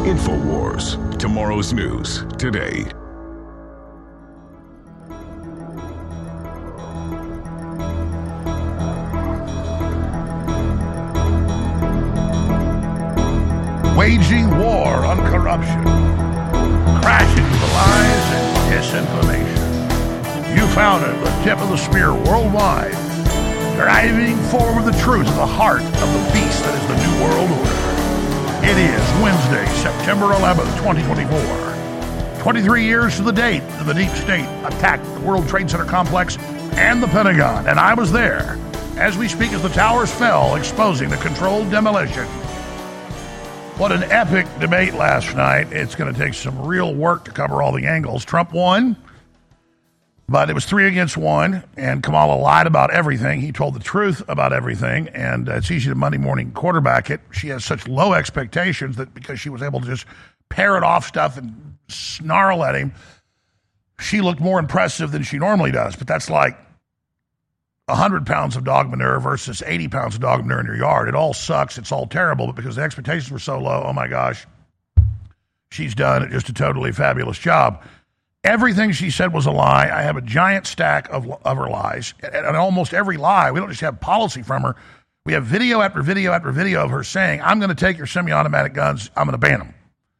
InfoWars. Tomorrow's news today. Waging war on corruption, crashing the lies and disinformation. You found it, the tip of the spear worldwide, driving forward the truth at the heart of the beast that is the New World Order. It is Wednesday, September 11th, 2024. 23 years to the date that the deep state attacked the World Trade Center complex and the Pentagon, and I was there as we speak as the towers fell, exposing the controlled demolition. What an epic debate last night. It's going to take some real work to cover all the angles. Trump won, but it was 3 against 1, and Kamala lied about everything. He told the truth about everything, and it's easy to Monday morning quarterback it. She has such low expectations that because she was able to just parrot off stuff and snarl at him, she looked more impressive than she normally does. But that's like 100 pounds of dog manure versus 80 pounds of dog manure in your yard. It all sucks. It's all terrible. But because the expectations were so low, oh my gosh, she's done just a totally fabulous job. Everything she said was a lie. I have a giant stack of her lies. And almost every lie, we don't just have policy from her. We have video after video after video of her saying, I'm going to take your semi-automatic guns. I'm going to ban them.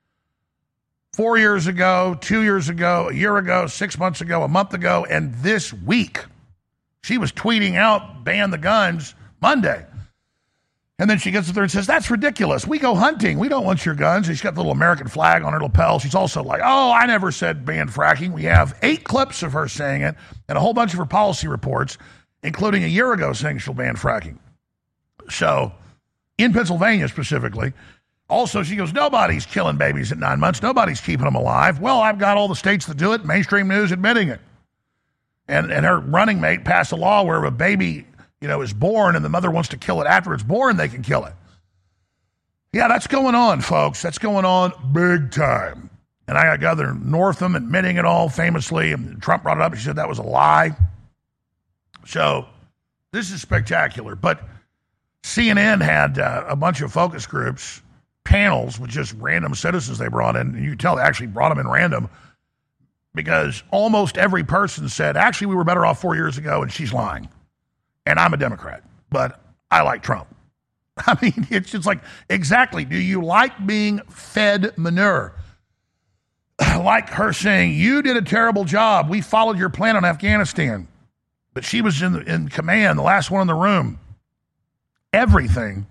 4 years ago, 2 years ago, a year ago, 6 months ago, a month ago, and this week. She was tweeting out, ban the guns, Monday. And then she gets up there and says, that's ridiculous. We go hunting. We don't want your guns. And she's got the little American flag on her lapel. She's also like, oh, I never said ban fracking. We have 8 clips of her saying it and a whole bunch of her policy reports, including a year ago saying she'll ban fracking. So, in Pennsylvania specifically. Also, she goes, nobody's killing babies at 9 months. Nobody's keeping them alive. Well, I've got all the states that do it. Mainstream news admitting it. And her running mate passed a law where if a baby, is born and the mother wants to kill it after it's born, they can kill it. Yeah, that's going on, folks. That's going on big time. And I got Governor Northam admitting it all famously, and Trump brought it up. He said that was a lie. So this is spectacular. But CNN had a bunch of focus groups, panels with just random citizens they brought in. And you can tell they actually brought them in random. Because almost every person said, actually, we were better off 4 years ago, and she's lying. And I'm a Democrat, but I like Trump. I mean, it's just like, exactly, do you like being fed manure? Like her saying, you did a terrible job. We followed your plan on Afghanistan. But she was in command, the last one in the room. Everything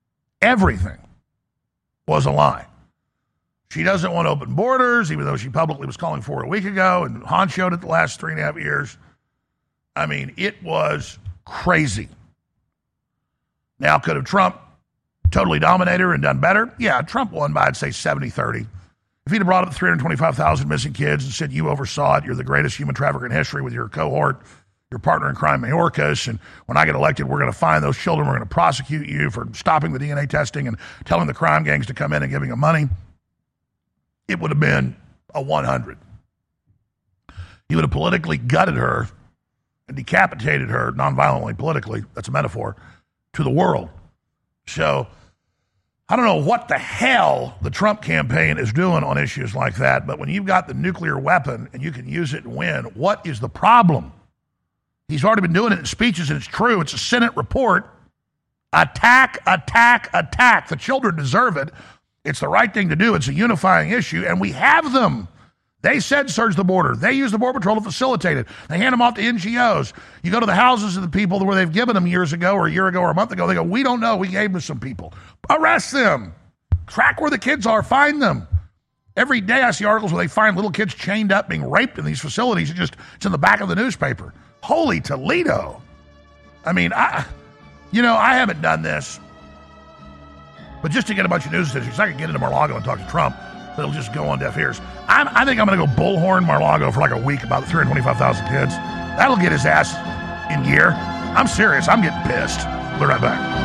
was a lie. She doesn't want open borders, even though she publicly was calling for it a week ago, and Han showed it the last 3.5 years. I mean, it was crazy. Now, could have Trump totally dominated her and done better? Yeah, Trump won by, I'd say, 70-30. If he'd have brought up 325,000 missing kids and said, you oversaw it, you're the greatest human trafficker in history with your cohort, your partner in crime, Mayorkas, and when I get elected, we're going to find those children, we're going to prosecute you for stopping the DNA testing and telling the crime gangs to come in and giving them money, it would have been a 100. He would have politically gutted her and decapitated her, nonviolently, politically, that's a metaphor, to the world. So, I don't know what the hell the Trump campaign is doing on issues like that, but when you've got the nuclear weapon and you can use it and win, what is the problem? He's already been doing it in speeches, and it's true. It's a Senate report. Attack, attack, attack. The children deserve it. It's the right thing to do. It's a unifying issue, and we have them. They said surge the border. They use the Border Patrol to facilitate it. They hand them off to NGOs. You go to the houses of the people where they've given them years ago or a year ago or a month ago. They go, we don't know. We gave them to some people. Arrest them. Track where the kids are. Find them. Every day I see articles where they find little kids chained up being raped in these facilities. It's in the back of the newspaper. Holy Toledo. I mean, I haven't done this. But just to get a bunch of news statistics, I could get into Mar-a-Lago and talk to Trump, but it'll just go on deaf ears. I think I'm going to go bullhorn Mar-a-Lago for like a week about the 325,000 kids. That'll get his ass in gear. I'm serious. I'm getting pissed. We'll be right back.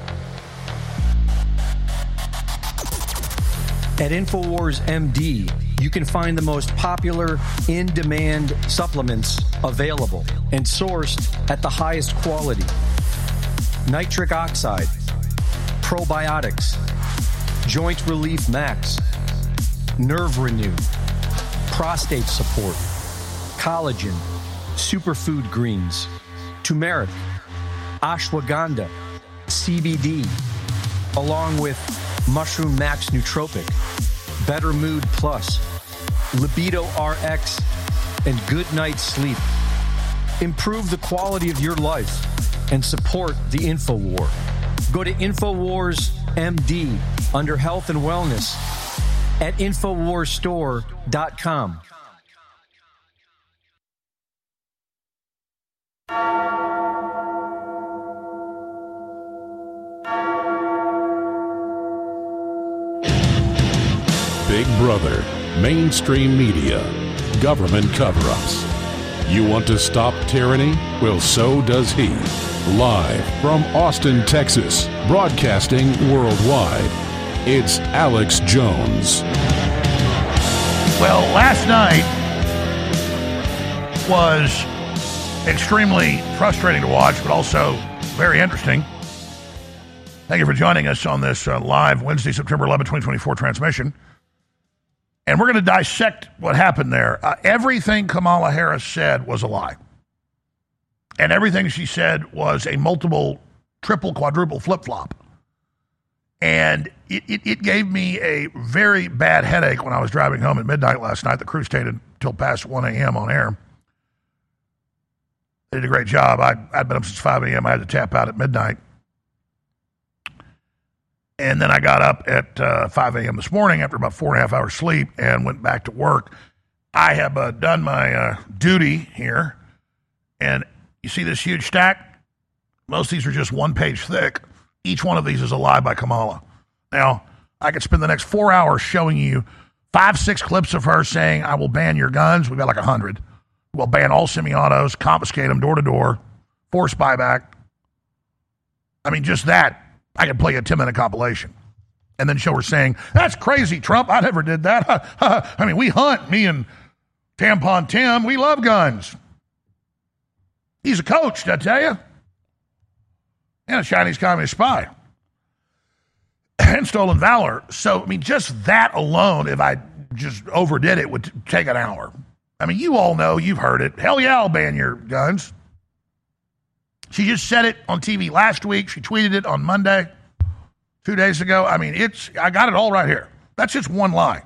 At InfoWars MD, you can find the most popular in-demand supplements available and sourced at the highest quality. Nitric oxide, probiotics, joint relief max, nerve renew, prostate support, collagen, superfood greens, turmeric, ashwagandha, CBD, along with Mushroom Max Nootropic, Better Mood Plus, Libido RX, and Good Night Sleep. Improve the quality of your life and support the InfoWar. Go to InfoWars MD under Health and Wellness at InfoWarsStore.com. Big Brother, mainstream media, government cover-ups. You want to stop tyranny? Well, so does he. Live from Austin, Texas, broadcasting worldwide, it's Alex Jones. Well, last night was extremely frustrating to watch, but also very interesting. Thank you for joining us on this live Wednesday, September 11, 2024 transmission. And we're going to dissect what happened there. Everything Kamala Harris said was a lie. And everything she said was a multiple, triple, quadruple flip-flop. And it gave me a very bad headache when I was driving home at midnight last night. The crew stayed until past 1 a.m. on air. They did a great job. I'd been up since 5 a.m. I had to tap out at midnight. And then I got up at 5 a.m. this morning after about 4.5 hours sleep and went back to work. I have done my duty here. And you see this huge stack? Most of these are just one page thick. Each one of these is a lie by Kamala. Now, I could spend the next 4 hours showing you 5-6 clips of her saying, I will ban your guns. We've got like 100. We'll ban all semi-autos, confiscate them door to door, force buyback. I mean, just that. I could play a 10-minute compilation and then show her saying, that's crazy, Trump. I never did that. I mean, we hunt, me and Tampon Tim. We love guns. He's a coach, did I tell you? And a Chinese communist spy. And stolen valor. So, I mean, just that alone, if I just overdid it, would take an hour. I mean, you all know, you've heard it. Hell yeah, I'll ban your guns. She just said it on TV last week. She tweeted it on Monday, 2 days ago. I mean, I got it all right here. That's just one lie.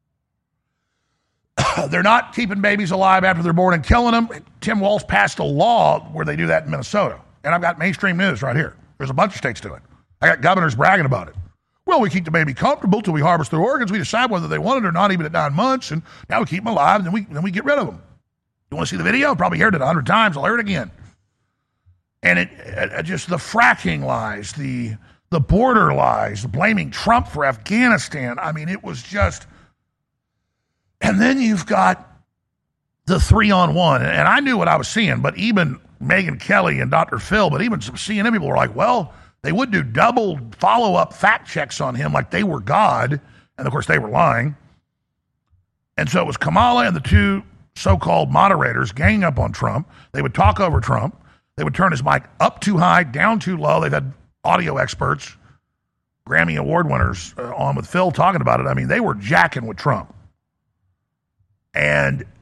They're not keeping babies alive after they're born and killing them. Tim Walz passed a law where they do that in Minnesota. And I've got mainstream news right here. There's a bunch of states do it. I got governors bragging about it. Well, we keep the baby comfortable till we harvest their organs. We decide whether they want it or not, even at 9 months. And now we keep them alive, and then we get rid of them. You want to see the video? Probably heard it 100 times. I'll hear it again. And it just the fracking lies, the border lies, the blaming Trump for Afghanistan. I mean, it was just. And then you've got the 3-on-1. And I knew what I was seeing, but even Megyn Kelly and Dr. Phil, but even some CNN people were like, well, they would do double follow-up fact checks on him like they were God. And, of course, they were lying. And so it was Kamala and the two so-called moderators ganging up on Trump. They would talk over Trump. They would turn his mic up too high, down too low. They've had audio experts, Grammy Award winners on with Phil talking about it. I mean, they were jacking with Trump. And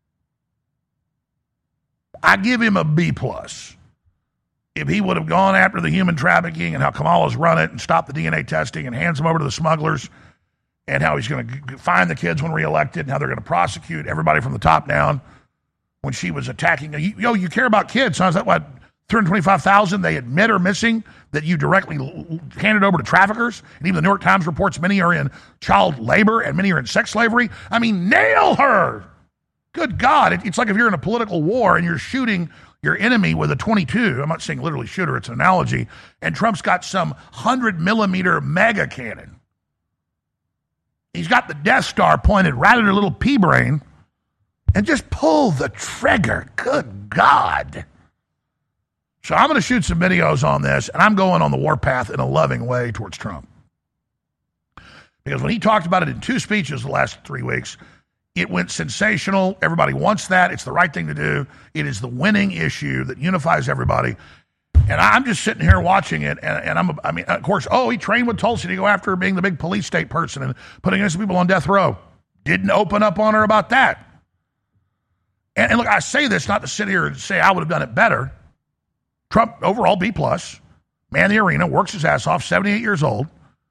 I give him a B+. If he would have gone after the human trafficking and how Kamala's run it and stopped the DNA testing and hands them over to the smugglers and how he's going to find the kids when reelected and how they're going to prosecute everybody from the top down when she was attacking. You care about kids, huh? Is that what, 325,000 they admit are missing that you directly handed over to traffickers? And even the New York Times reports many are in child labor and many are in sex slavery. I mean, nail her. Good God. It's like if you're in a political war and you're shooting your enemy with a .22. I'm not saying literally shoot her, it's an analogy. And Trump's got some 100-millimeter mega cannon. He's got the Death Star pointed right at her little pea brain and just pull the trigger. Good God. So I'm going to shoot some videos on this, and I'm going on the warpath in a loving way towards Trump. Because when he talked about it in 2 speeches the last 3 weeks, It went sensational. Everybody wants that. It's the right thing to do. It is the winning issue that unifies everybody. And I'm just sitting here watching it, and I mean, of course, he trained with Tulsi to go after her being the big police state person and putting innocent people on death row. Didn't open up on her about that. And look, I say this not to sit here and say I would have done it better. Trump, overall, B+, man the arena, works his ass off, 78 years old.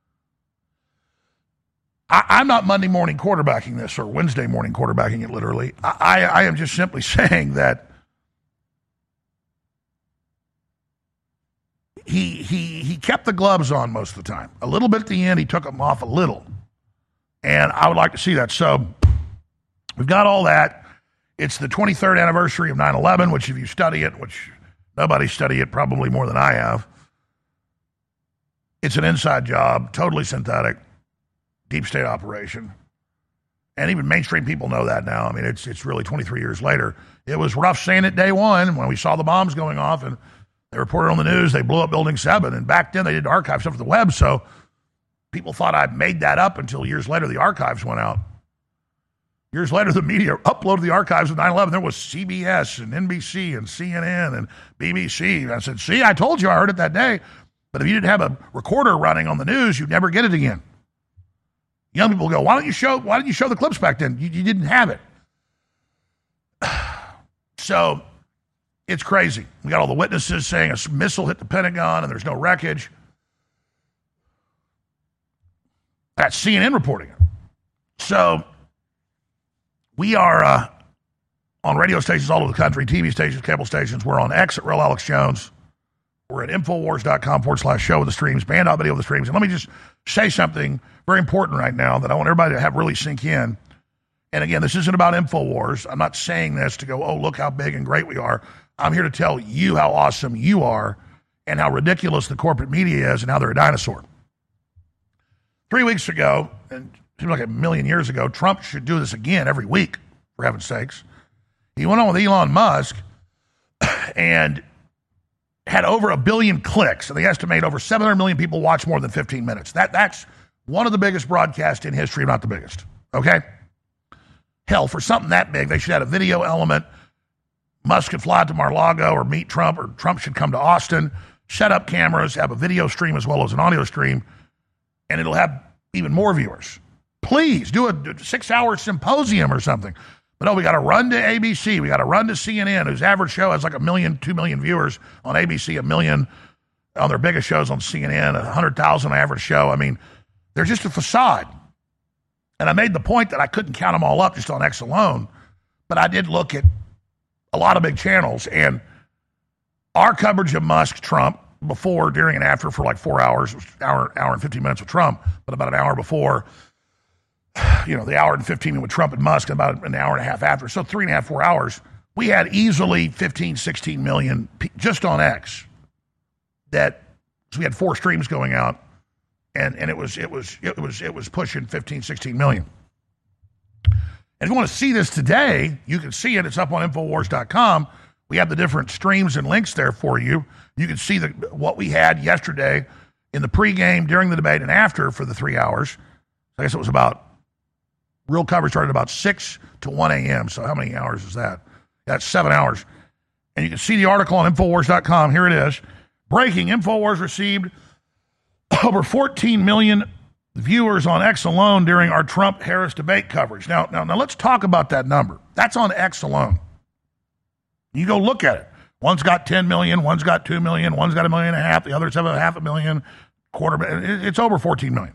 I'm not Monday morning quarterbacking this or Wednesday morning quarterbacking it literally. I am just simply saying that he kept the gloves on most of the time. A little bit at the end, he took them off a little. And I would like to see that. So we've got all that. It's the 23rd anniversary of 9/11, which if you study it, which nobody study it probably more than I have, it's an inside job, totally synthetic, deep state operation. And even mainstream people know that now. I mean, it's really 23 years later. It was rough saying it day one when we saw the bombs going off and they reported on the news they blew up Building 7. And back then they did archive stuff for the web, so people thought I made that up until years later the archives went out. Years later, the media uploaded the archives of 9/11. There was CBS and NBC and CNN and BBC. And I said, see, I told you I heard it that day. But if you didn't have a recorder running on the news, you'd never get it again. Young people go, why didn't you show the clips back then? You didn't have it. So it's crazy. We got all the witnesses saying a missile hit the Pentagon and there's no wreckage. That's CNN reporting it. So we are on radio stations all over the country, TV stations, cable stations. We're on X at Real Alex Jones. We're at Infowars.com/show with the streams, band.video with the streams. And let me just say something very important right now that I want everybody to have really sink in. And again, this isn't about Infowars. I'm not saying this to go, oh, look how big and great we are. I'm here to tell you how awesome you are and how ridiculous the corporate media is and how they're a dinosaur. 3 weeks ago, and it seems like a million years ago, Trump should do this again every week, for heaven's sakes. He went on with Elon Musk and had over 1 billion clicks, and they estimate over 700 million people watch more than 15 minutes. That's one of the biggest broadcasts in history, if not the biggest, okay? Hell, for something that big, they should have a video element. Musk could fly out to Mar-a-Lago or meet Trump, or Trump should come to Austin, set up cameras, have a video stream as well as an audio stream, and it'll have even more viewers. Please do a 6-hour symposium or something. But no, we got to run to ABC. We got to run to CNN, whose average show has like 1 million, 2 million viewers on ABC, 1 million on their biggest shows on CNN, 100,000 average show. I mean, they're just a facade. And I made the point that I couldn't count them all up just on X alone, but I did look at a lot of big channels, and our coverage of Musk, Trump, before, during, and after for like 4 hours, it was hour and 15 minutes with Trump, but about an hour before, the hour and 15 with Trump and Musk, and about an hour and a half after. So 3.5, 4 hours. We had easily 15, 16 million just on X. So we had 4 streams going out, and it was pushing 15, 16 million. And if you want to see this today, you can see it. It's up on Infowars.com. We have the different streams and links there for you. You can see what we had yesterday in the pregame, during the debate, and after for the 3 hours. I guess it was real coverage started about 6 to 1 a.m. So how many hours is that? That's 7 hours. And you can see the article on Infowars.com. Here it is. Breaking, Infowars received over 14 million viewers on X alone during our Trump-Harris debate coverage. Now, let's talk about that number. That's on X alone. You go look at it. One's got 10 million, one's got 2 million, one's got 1.5 million, the others have 500,000, it's over 14 million.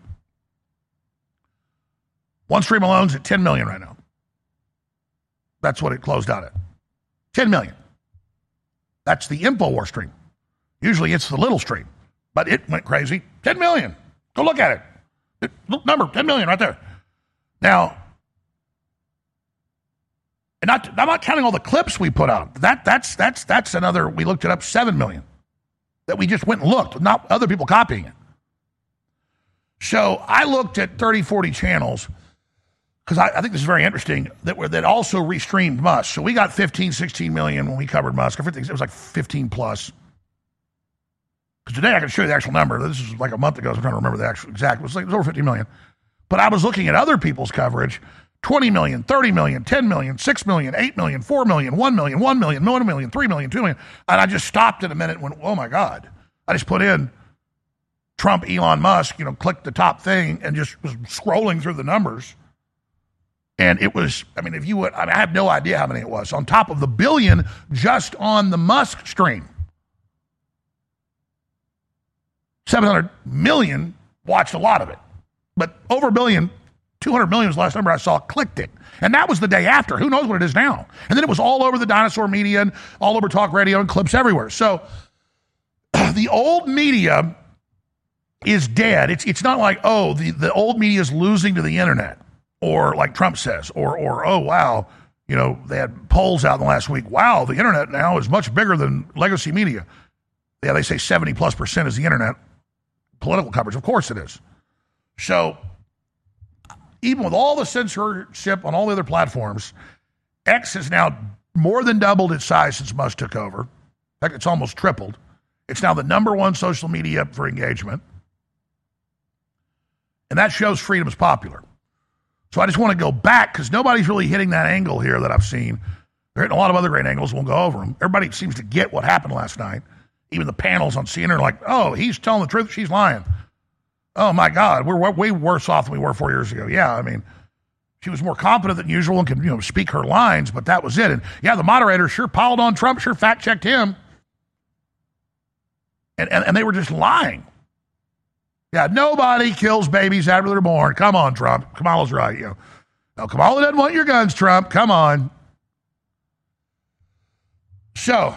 One stream alone's at 10 million right now. That's what it closed out at. 10 million. That's the Infowars stream. Usually it's the little stream, but it went crazy. 10 million. Go look at it. Number, 10 million right there. Now, and I'm not counting all the clips we put out. That's another, we looked it up, 7 million that we just went and looked, not other people copying it. So I looked at 30, 40 channels because I think this is very interesting that also restreamed Musk. So we got 15, 16 million when we covered Musk. I think it was like 15 plus. Because today I can show you the actual number. This is like a month ago, so I'm trying to remember the actual exact. It was over 50 million. But I was looking at other people's coverage 20 million, 30 million, 10 million, 6 million, 8 million, 4 million, 1 million, 1 million, 1 million, 3 million, 2 million. And I just stopped in a minute and went, oh my God. I just put in Trump, Elon Musk, clicked the top thing and just was scrolling through the numbers. And it was, if you would, I have no idea how many it was. On top of the billion just on the Musk stream. 700 million watched a lot of it. But over a billion, 200 million was the last number I saw, clicked it. And that was the day after. Who knows what it is now? And then it was all over the dinosaur media and all over talk radio and clips everywhere. So the old media is dead. It's not like, the old media is losing to the internet, or like Trump says, or oh, wow, they had polls out in the last week. Wow, the internet now is much bigger than legacy media. Yeah, they say 70+% is the internet political coverage. Of course it is. So even with all the censorship on all the other platforms, X has now more than doubled its size since Musk took over. In fact, it's almost tripled. It's now the number one social media for engagement. And that shows freedom is popular. So I just want to go back, because nobody's really hitting that angle here that I've seen. They're hitting a lot of other great angles. We'll go over them. Everybody seems to get what happened last night. Even the panels on CNN are like, oh, he's telling the truth, she's lying. Oh, my God, we're way worse off than we were 4 years ago. Yeah, she was more competent than usual and could, speak her lines, but that was it. And, yeah, the moderator sure piled on Trump, sure fact-checked him. And they were just lying. Yeah, nobody kills babies after they're born. Come on, Trump. Kamala's right. No, Kamala doesn't want your guns, Trump. Come on. So,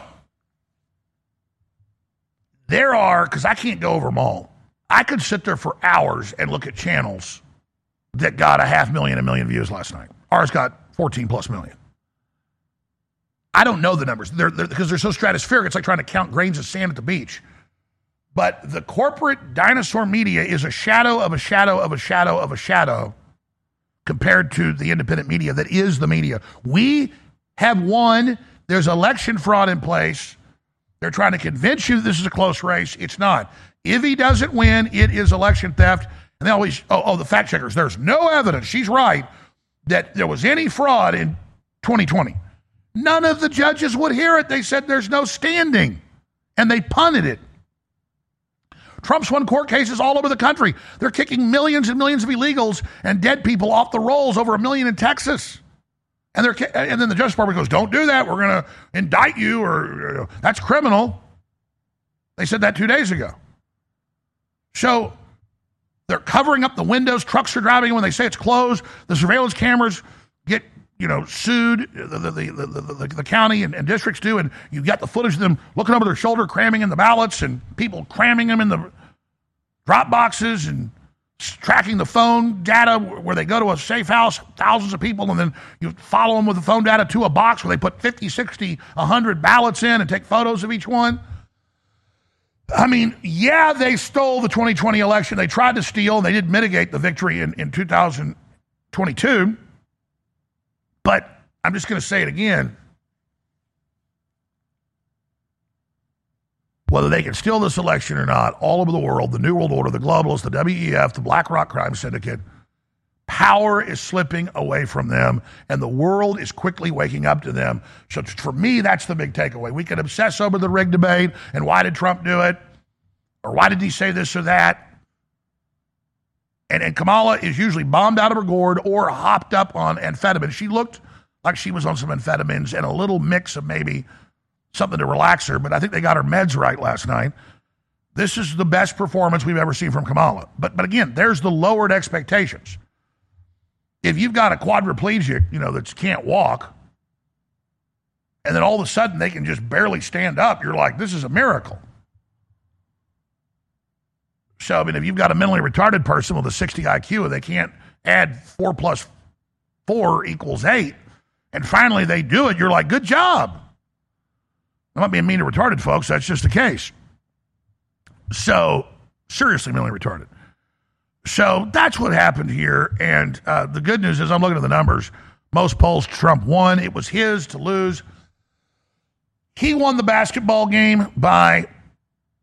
there are, because I can't go over them all, I could sit there for hours and look at channels that got 500,000, 1 million views last night. Ours got 14+ million. I don't know the numbers because they're so stratospheric. It's like trying to count grains of sand at the beach. But the corporate dinosaur media is a shadow of a shadow of a shadow of a shadow compared to the independent media that is the media. We have won. There's election fraud in place. They're trying to convince you this is a close race. It's not. If he doesn't win, it is election theft. And they always, the fact checkers, there's no evidence, she's right, that there was any fraud in 2020. None of the judges would hear it. They said there's no standing. And they punted it. Trump's won court cases all over the country. They're kicking millions and millions of illegals and dead people off the rolls, over 1 million in Texas. And then the Justice Department goes, don't do that. We're going to indict you, or that's criminal. They said that 2 days ago. So they're covering up the windows. Trucks are driving when they say it's closed. The surveillance cameras get sued. The county and districts do, and you get the footage of them looking over their shoulder, cramming in the ballots, and people cramming them in the drop boxes and tracking the phone data where they go to a safe house, thousands of people, and then you follow them with the phone data to a box where they put 50, 60, 100 ballots in and take photos of each one. Yeah, they stole the 2020 election. They tried to steal, and they did mitigate the victory in 2022. But I'm just going to say it again. Whether they can steal this election or not, all over the world, the New World Order, the globalists, the WEF, the BlackRock crime syndicate, power is slipping away from them, and the world is quickly waking up to them. So for me, that's the big takeaway. We can obsess over the rig debate and why did Trump do it, or why did he say this or that. And Kamala is usually bombed out of her gourd or hopped up on amphetamines. She looked like she was on some amphetamines and a little mix of maybe something to relax her, but I think they got her meds right last night. This is the best performance we've ever seen from Kamala. But again, there's the lowered expectations. If you've got a quadriplegic, that can't walk, and then all of a sudden they can just barely stand up, you're like, this is a miracle. So, if you've got a mentally retarded person with a 60 IQ and they can't add 4 plus 4 equals 8, and finally they do it, you're like, good job. I'm not being mean to retarded folks, that's just the case. So, seriously mentally retarded. So, that's what happened here, and the good news is I'm looking at the numbers. Most polls, Trump won. It was his to lose. He won the basketball game by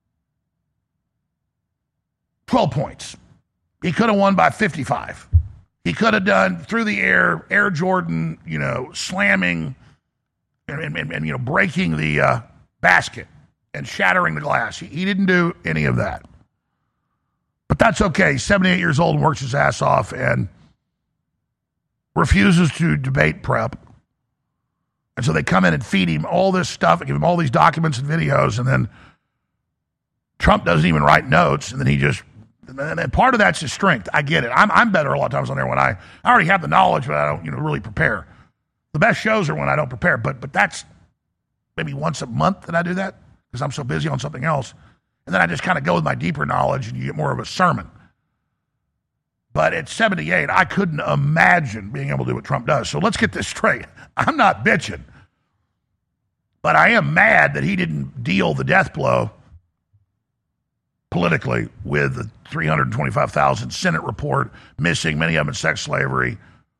12 points. He could have won by 55. He could have done through the Air Jordan, slamming and breaking the basket and shattering the glass. He didn't do any of that. But that's okay. He's 78 years old and works his ass off and refuses to debate prep. And so they come in and feed him all this stuff and give him all these documents and videos, and then Trump doesn't even write notes, and then he just... And part of that's his strength. I get it. I'm better a lot of times on there when I already have the knowledge, but I don't really prepare. The best shows are when I don't prepare, but that's maybe once a month that I do that because I'm so busy on something else. And then I just kind of go with my deeper knowledge and you get more of a sermon. But at 78, I couldn't imagine being able to do what Trump does. So let's get this straight. I'm not bitching, but I am mad that he didn't deal the death blow politically with the 325,000 Senate report, missing, many of them in sex slavery,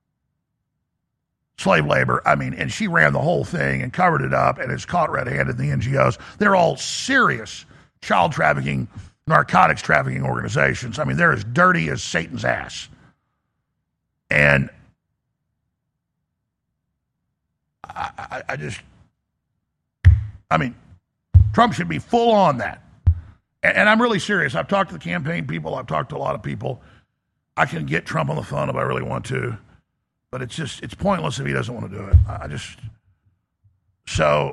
slave labor. I mean, and she ran the whole thing and covered it up and is caught red-handed in the NGOs. They're all serious child trafficking, narcotics trafficking organizations. I mean, they're as dirty as Satan's ass. And I mean, Trump should be full on that. And I'm really serious. I've talked to the campaign people. I've talked to a lot of people. I can get Trump on the phone if I really want to. But it's pointless if he doesn't want to do it. So,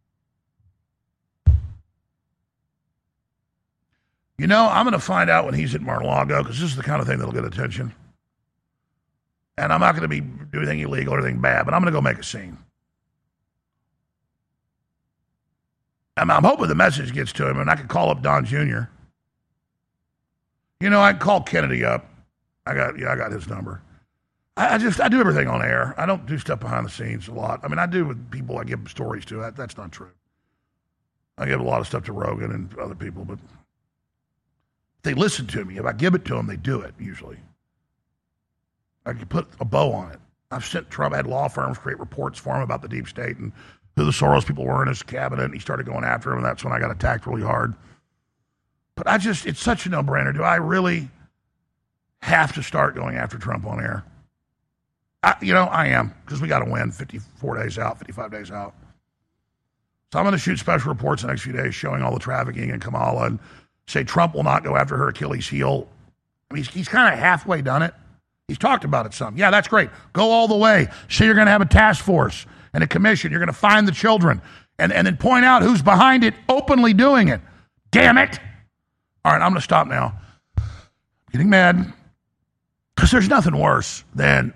I'm going to find out when he's at Mar-a-Lago because this is the kind of thing that'll get attention. And I'm not going to be doing anything illegal or anything bad, but I'm going to go make a scene. I'm hoping the message gets to him, and I could call up Don Jr. I can call Kennedy up. I got his number. I do everything on air. I don't do stuff behind the scenes a lot. I mean, I do with people I give stories to. That's not true. I give a lot of stuff to Rogan and other people, but they listen to me. If I give it to them, they do it, usually. I can put a bow on it. I've sent Trump, had law firms create reports for him about the deep state and who the Soros people were in his cabinet, and he started going after him, and that's when I got attacked really hard. But it's such a no-brainer. Do I really have to start going after Trump on air? I am, because we got to win 54 days out, 55 days out. So I'm going to shoot special reports the next few days showing all the trafficking in Kamala and say Trump will not go after her Achilles heel. I mean, he's kind of halfway done it. He's talked about it some. Yeah, that's great. Go all the way. Say you're going to have a task force and a commission. You're going to find the children and then point out who's behind it, openly doing it. Damn it. All right, I'm going to stop now. Getting mad. Because there's nothing worse than,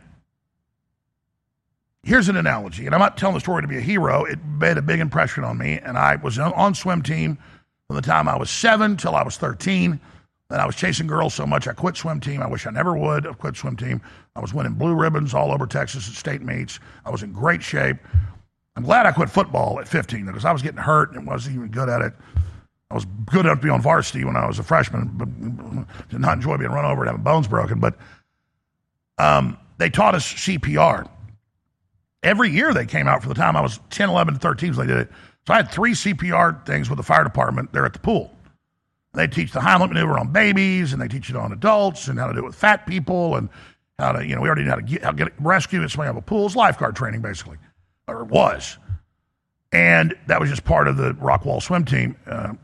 here's an analogy, and I'm not telling the story to be a hero. It made a big impression on me, and I was on swim team from the time I was 7 till I was 13. Then I was chasing girls so much I quit swim team. I wish I never would have quit swim team. I was winning blue ribbons all over Texas at state meets. I was in great shape. I'm glad I quit football at 15 because I was getting hurt and wasn't even good at it. I was good enough to be on varsity when I was a freshman, but did not enjoy being run over and having bones broken. But they taught us CPR. Every year they came out for the time I was 10, 11, 13, so they did it. So I had 3 CPR things with the fire department there at the pool. They teach the Heimlich maneuver on babies, and they teach it on adults, and how to do it with fat people, and how to, we already know how to get rescue if somebody have a pool. It's lifeguard training, basically, or it was. And that was just part of the Rockwall swim team,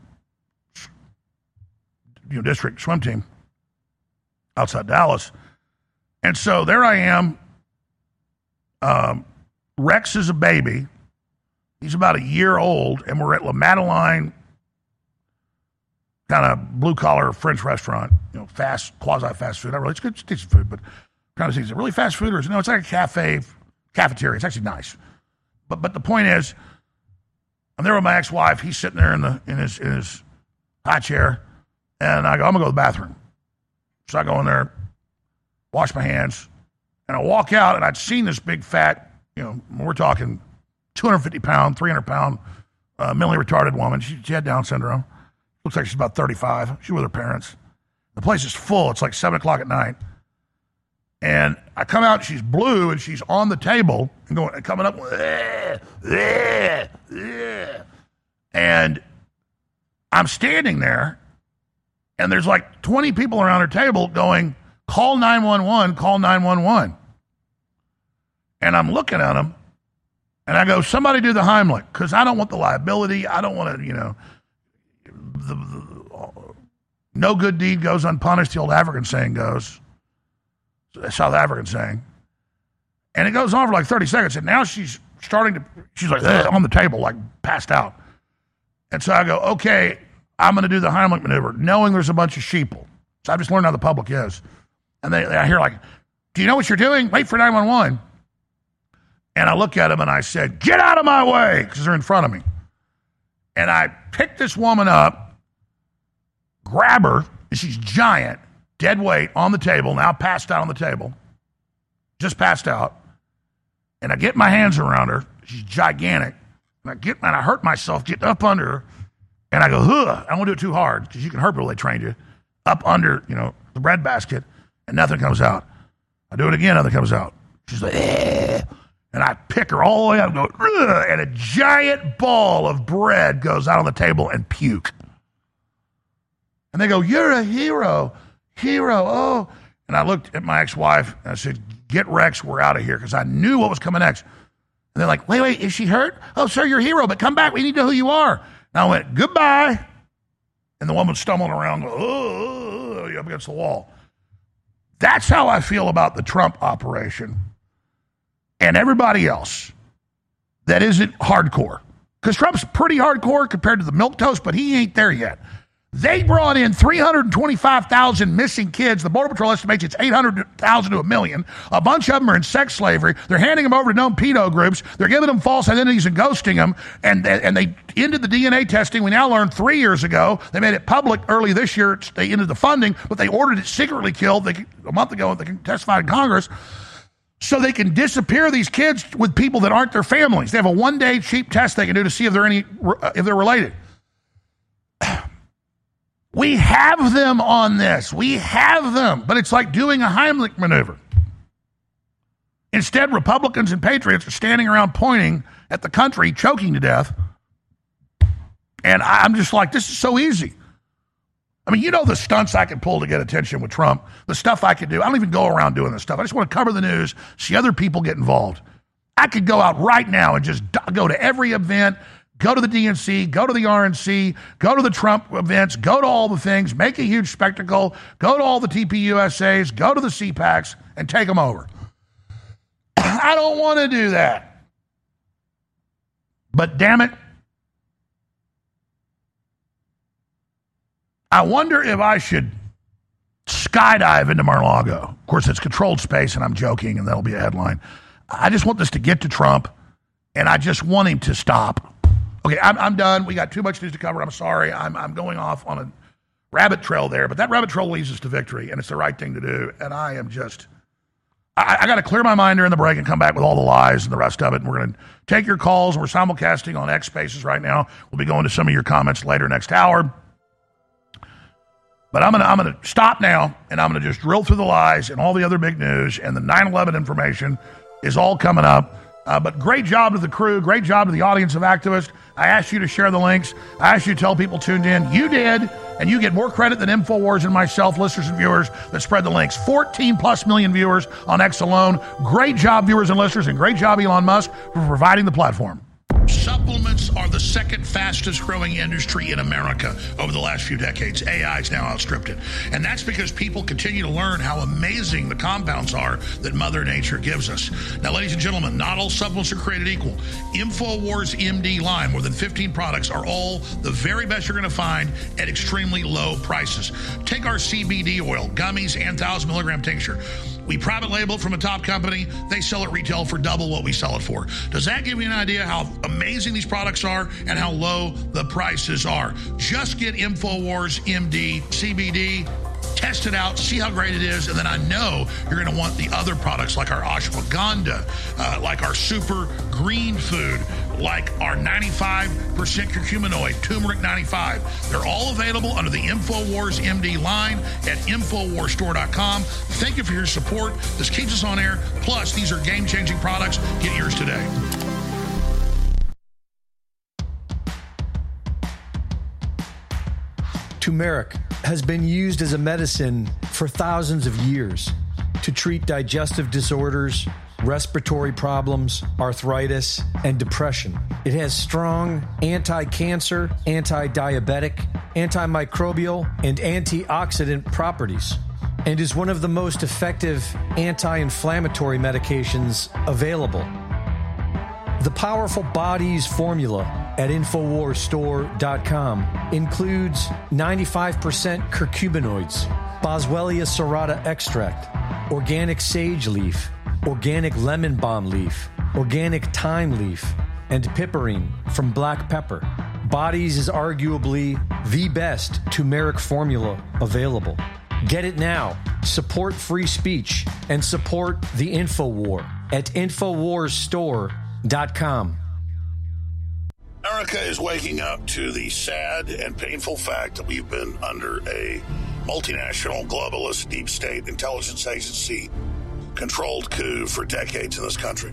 district swim team outside Dallas. And so there I am. Rex is a baby. He's about a year old, and we're at La Madeleine, kind of blue-collar French restaurant, quasi-fast food. Not really, it's good, it's decent food, but kind of is it really fast food, or it's like a cafeteria. It's actually nice. But the point is, I'm there with my ex-wife. He's sitting there in his high chair, and I go, I'm going to go to the bathroom. So I go in there, wash my hands, and I walk out, and I'd seen this big fat, we're talking 250-pound, 300-pound, mentally retarded woman. She had Down syndrome. Looks like she's about 35. She's with her parents. The place is full. It's like 7 o'clock at night. And I come out, she's blue, and she's on the table and coming up, and I'm standing there, and there's like 20 people around her table going, call 911, call 911. And I'm looking at him, and I go, somebody do the Heimlich, because I don't want the liability. I don't want to, no good deed goes unpunished, the old African saying goes. South African saying. And it goes on for like 30 seconds, and now she's like on the table, like passed out. And so I go, okay, I'm going to do the Heimlich maneuver, knowing there's a bunch of sheeple. So I've just learned how the public is. And I hear like, do you know what you're doing? Wait for 911. And I look at him and I said, get out of my way, because they're in front of me. And I picked this woman up, grab her, and she's giant, dead weight on the table, now passed out on the table, just passed out. And I get my hands around her. She's gigantic. And I hurt myself getting up under her. And I go, ugh. I don't want to do it too hard, because you can hurt people, they trained you. Up under, the breadbasket, and nothing comes out. I do it again, nothing comes out. She's like, eh. And I pick her all the way up and go, ugh, and a giant ball of bread goes out on the table and puke. And they go, you're a hero, oh. And I looked at my ex-wife, and I said, get Rex, we're out of here, because I knew what was coming next. And they're like, wait, is she hurt? Oh, sir, you're a hero, but come back, we need to know who you are. And I went, goodbye. And the woman stumbling around, up against the wall. That's how I feel about the Trump operation and everybody else that isn't hardcore. Because Trump's pretty hardcore compared to the milquetoast, but he ain't there yet. They brought in 325,000 missing kids. The Border Patrol estimates it's 800,000 to 1 million. A bunch of them are in sex slavery. They're handing them over to known pedo groups. They're giving them false identities and ghosting them. And they ended the DNA testing. We now learned 3 years ago. They made it public early this year. They ended the funding, but they ordered it secretly killed a month ago. They can testify in Congress. So they can disappear these kids with people that aren't their families. They have a one-day cheap test they can do to see if they're related. We have them on this. We have them. But it's like doing a Heimlich maneuver. Instead, Republicans and patriots are standing around pointing at the country, choking to death. And I'm just like, this is so easy. I mean, the stunts I could pull to get attention with Trump, the stuff I could do. I don't even go around doing this stuff. I just want to cover the news, see other people get involved. I could go out right now and just go to every event, go to the DNC, go to the RNC, go to the Trump events, go to all the things, make a huge spectacle, go to all the TPUSAs, go to the CPACs, and take them over. I don't want to do that. But damn it, I wonder if I should skydive into Mar-a-Lago. Of course, it's controlled space, and I'm joking, and that'll be a headline. I just want this to get to Trump, and I just want him to stop. Okay, I'm done. We got too much news to cover. I'm sorry. I'm going off on a rabbit trail there, but that rabbit trail leads us to victory, and it's the right thing to do. And I am just, I got to clear my mind during the break and come back with all the lies and the rest of it. And we're going to take your calls. We're simulcasting on X Spaces right now. We'll be going to some of your comments later next hour. But I'm gonna stop now, and I'm gonna just drill through the lies and all the other big news, and the 9/11 information is all coming up. But great job to the crew, great job to the audience of activists. I asked you to share the links. I asked you to tell people tuned in. You did, and you get more credit than InfoWars and myself, listeners and viewers that spread the links. 14 plus million viewers on X alone. Great job, viewers and listeners, and great job, Elon Musk, for providing the platform. Supplements are the second fastest growing industry in America over the last few decades. AI has now outstripped it. And that's because people continue to learn how amazing the compounds are that Mother Nature gives us. Now, ladies and gentlemen, not all supplements are created equal. InfoWars MD line, more than 15 products, are all the very best you're going to find at extremely low prices. Take our CBD oil, gummies, and 1,000 milligram tincture. We private label it from a top company. They sell it retail for double what we sell it for. Does that give you an idea how amazing these products are and how low the prices are? Just get InfoWars MD CBD, test it out, see how great it is, and then I know you're going to want the other products like our ashwagandha, like our super green food, like our 95% curcuminoid, turmeric 95. They're all available under the InfoWars MD line at InfoWarsStore.com. Thank you for your support. This keeps us on air. Plus, these are game-changing products. Get yours today. Turmeric has been used as a medicine for thousands of years to treat digestive disorders, respiratory problems, arthritis, and depression. It has strong anti-cancer, anti-diabetic, antimicrobial, and antioxidant properties, and is one of the most effective anti-inflammatory medications available. The Powerful Bodies formula at InfoWarsStore.com includes 95% curcuminoids, Boswellia serrata extract, organic sage leaf, organic lemon balm leaf, organic thyme leaf, and piperine from black pepper. Bodies is arguably the best turmeric formula available. Get it now. Support free speech and support the InfoWar at InfoWarsStore.com. America is waking up to the sad and painful fact that we've been under a multinational, globalist, deep state intelligence agency controlled coup for decades in this country.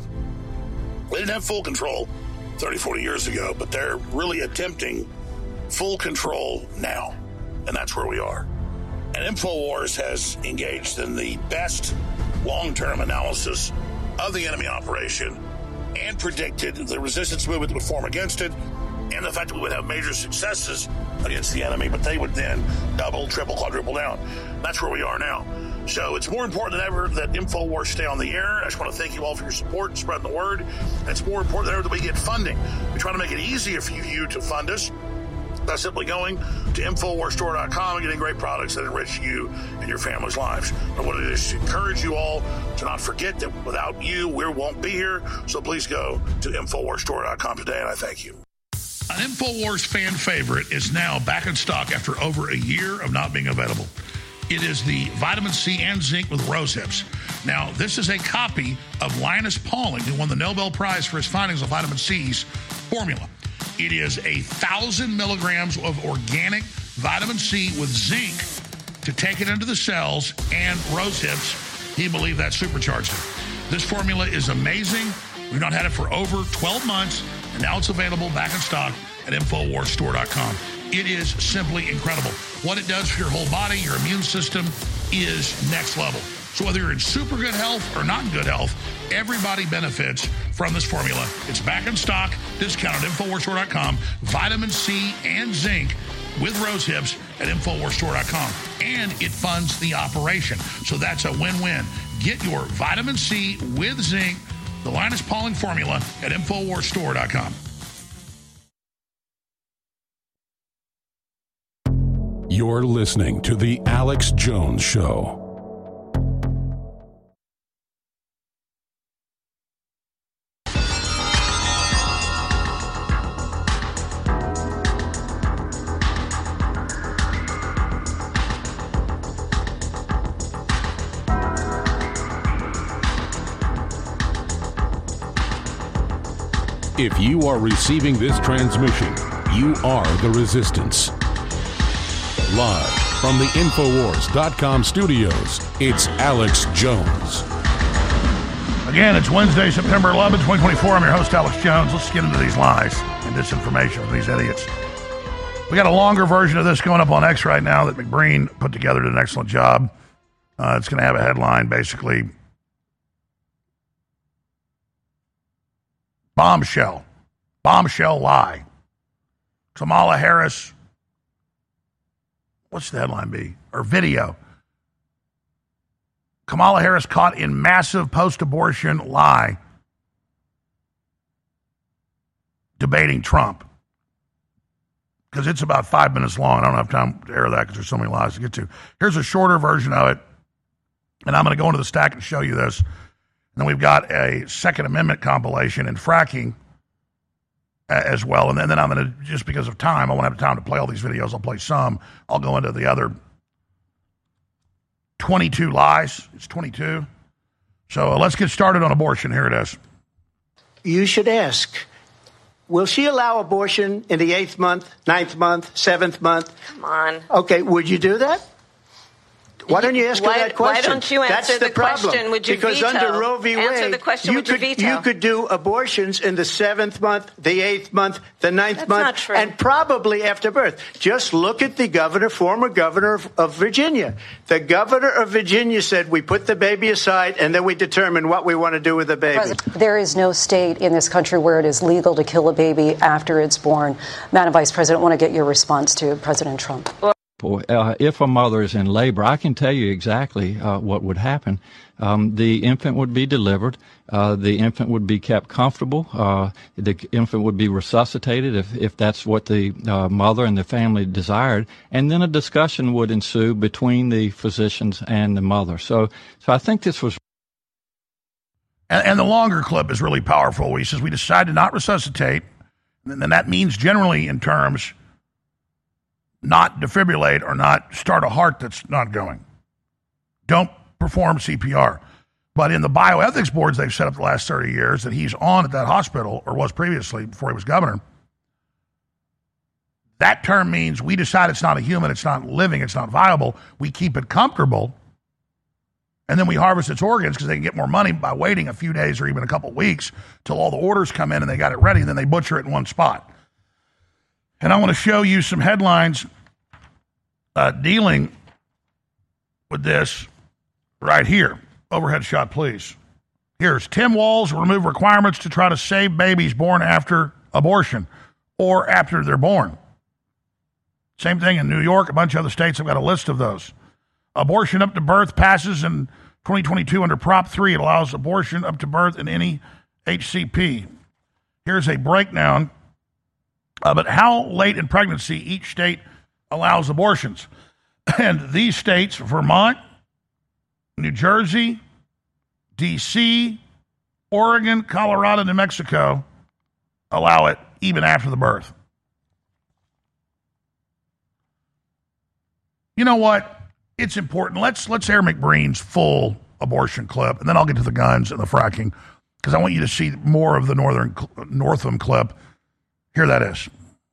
We didn't have full control 30, 40 years ago, but they're really attempting full control now, and that's where we are. And InfoWars has engaged in the best long-term analysis of the enemy operation and predicted the resistance movement that would form against it, and the fact that we would have major successes against the enemy, but they would then double, triple, quadruple down. That's where we are now. So it's more important than ever that InfoWars stay on the air. I just want to thank you all for your support and spreading the word. And it's more important than ever that we get funding. We try to make it easier for you to fund us by simply going to InfoWarsStore.com and getting great products that enrich you and your family's lives. I want to just encourage you all to not forget that without you, we won't be here. So please go to InfoWarsStore.com today, and I thank you. An InfoWars fan favorite is now back in stock after over a year of not being available. It is the vitamin C and zinc with rose hips. Now, this is a copy of Linus Pauling, who won the Nobel Prize for his findings of vitamin C's formula. It is 1,000 milligrams of organic vitamin C with zinc to take it into the cells, and rose hips, he believed that supercharged it. This formula is amazing. We've not had it for over 12 months, and now it's available back in stock at InfoWarsStore.com. It is simply incredible. What it does for your whole body, your immune system, is next level. So whether you're in super good health or not in good health, everybody benefits from this formula. It's back in stock, discounted at InfoWarsStore.com. Vitamin C and zinc with rose hips at InfoWarsStore.com. And it funds the operation. So that's a win-win. Get your vitamin C with zinc, the Linus Pauling formula, at InfoWarsStore.com. You're listening to The Alex Jones Show. If you are receiving this transmission, you are the resistance. Live from the Infowars.com studios, it's Alex Jones. Again, it's Wednesday, September 11, 2024. I'm your host, Alex Jones. Let's get into these lies and disinformation from these idiots. We got a longer version of this going up on X right now that McBreen put together, did an excellent job. It's going to have a headline, basically, bombshell lie. Kamala Harris, what's the headline be? Or video. Kamala Harris caught in massive post-abortion lie debating Trump. Because it's about 5 minutes long. I don't have time to air that because there's so many lies to get to. Here's a shorter version of it. And I'm going to go into the stack and show you this. And then we've got a Second Amendment compilation and fracking as well. And then I'm going to, just because of time, I won't have time to play all these videos. I'll play some. I'll go into the other 22 lies. It's 22. So let's get started on abortion. Here it is. You should ask, will she allow abortion in the 8th month, 9th month, 7th month? Come on. Okay, would you do that? Why don't you ask her that question? Why don't you answer the question? Would you because veto? Under Roe v. Wade, answer the question. Would you veto? You could do abortions in the 7th month, the 8th month, the 9th month, and probably after birth. Just look at the former governor of Virginia. The governor of Virginia said we put the baby aside and then we determine what we want to do with the baby. There is no state in this country where it is legal to kill a baby after it's born. Madam Vice President, I want to get your response to President Trump. If a mother is in labor, I can tell you exactly what would happen. The infant would be delivered. The infant would be kept comfortable. The infant would be resuscitated if that's what the mother and the family desired. And then a discussion would ensue between the physicians and the mother. So I think this was. And the longer clip is really powerful. He says we decided not resuscitate. And that means generally in terms not defibrillate or not start a heart that's not going. Don't perform CPR. But in the bioethics boards they've set up the last 30 years that he's on at that hospital, or was previously before he was governor, that term means we decide it's not a human, it's not living, it's not viable. We keep it comfortable, and then we harvest its organs because they can get more money by waiting a few days or even a couple weeks till all the orders come in and they got it ready, and then they butcher it in one spot. And I want to show you some headlines dealing with this right here. Overhead shot, please. Here's Tim Walz will remove requirements to try to save babies born after abortion or after they're born. Same thing in New York. A bunch of other states have got a list of those. Abortion up to birth passes in 2022 under Prop 3. It allows abortion up to birth in any HCP. Here's a breakdown but how late in pregnancy each state allows abortions. And these states, Vermont, New Jersey, D.C., Oregon, Colorado, New Mexico, allow it even after the birth. You know what? It's important. Let's air McBreen's full abortion clip, and then I'll get to the guns and the fracking, because I want you to see more of the Northam clip. Here that is.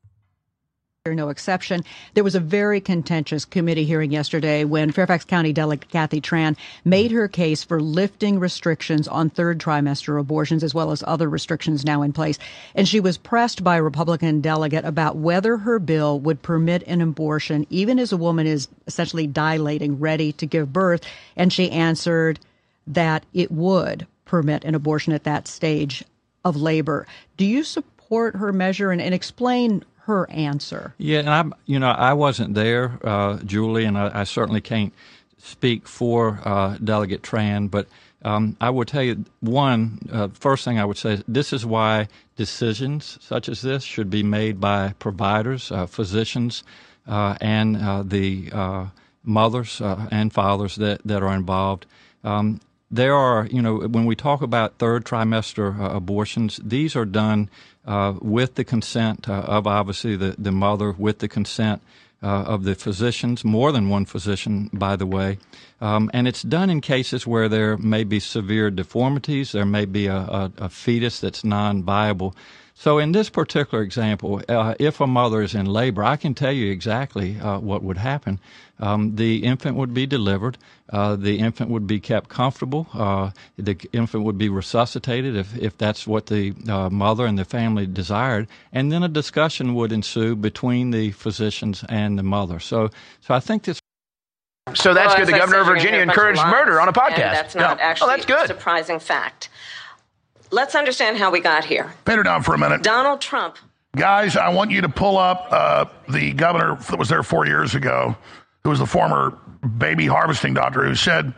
No exception. There was a very contentious committee hearing yesterday when Fairfax County Delegate Kathy Tran made her case for lifting restrictions on third trimester abortions, as well as other restrictions now in place. And she was pressed by a Republican delegate about whether her bill would permit an abortion even as a woman is essentially dilating, ready to give birth. And she answered that it would permit an abortion at that stage of labor. Do you support her measure and explain her answer? Yeah, and I wasn't there, Julie, and I certainly can't speak for Delegate Tran, but I would tell you, first thing I would say, this is why decisions such as this should be made by providers, physicians, and the mothers and fathers that are involved. There are, when we talk about third trimester abortions, these are done with the consent of obviously the mother, with the consent of the physicians, more than one physician, by the way. And it's done in cases where there may be severe deformities, there may be a fetus that's non-viable. So in this particular example, if a mother is in labor, I can tell you exactly what would happen. The infant would be delivered. The infant would be kept comfortable. The infant would be resuscitated if that's what the mother and the family desired. And then a discussion would ensue between the physicians and the mother. So I think this. So that's good. The governor of Virginia encouraged murder on a podcast. That's not actually a surprising fact. Let's understand how we got here. Pin her down for a minute. Donald Trump. Guys, I want you to pull up the governor that was there 4 years ago, who was the former baby harvesting doctor, who said,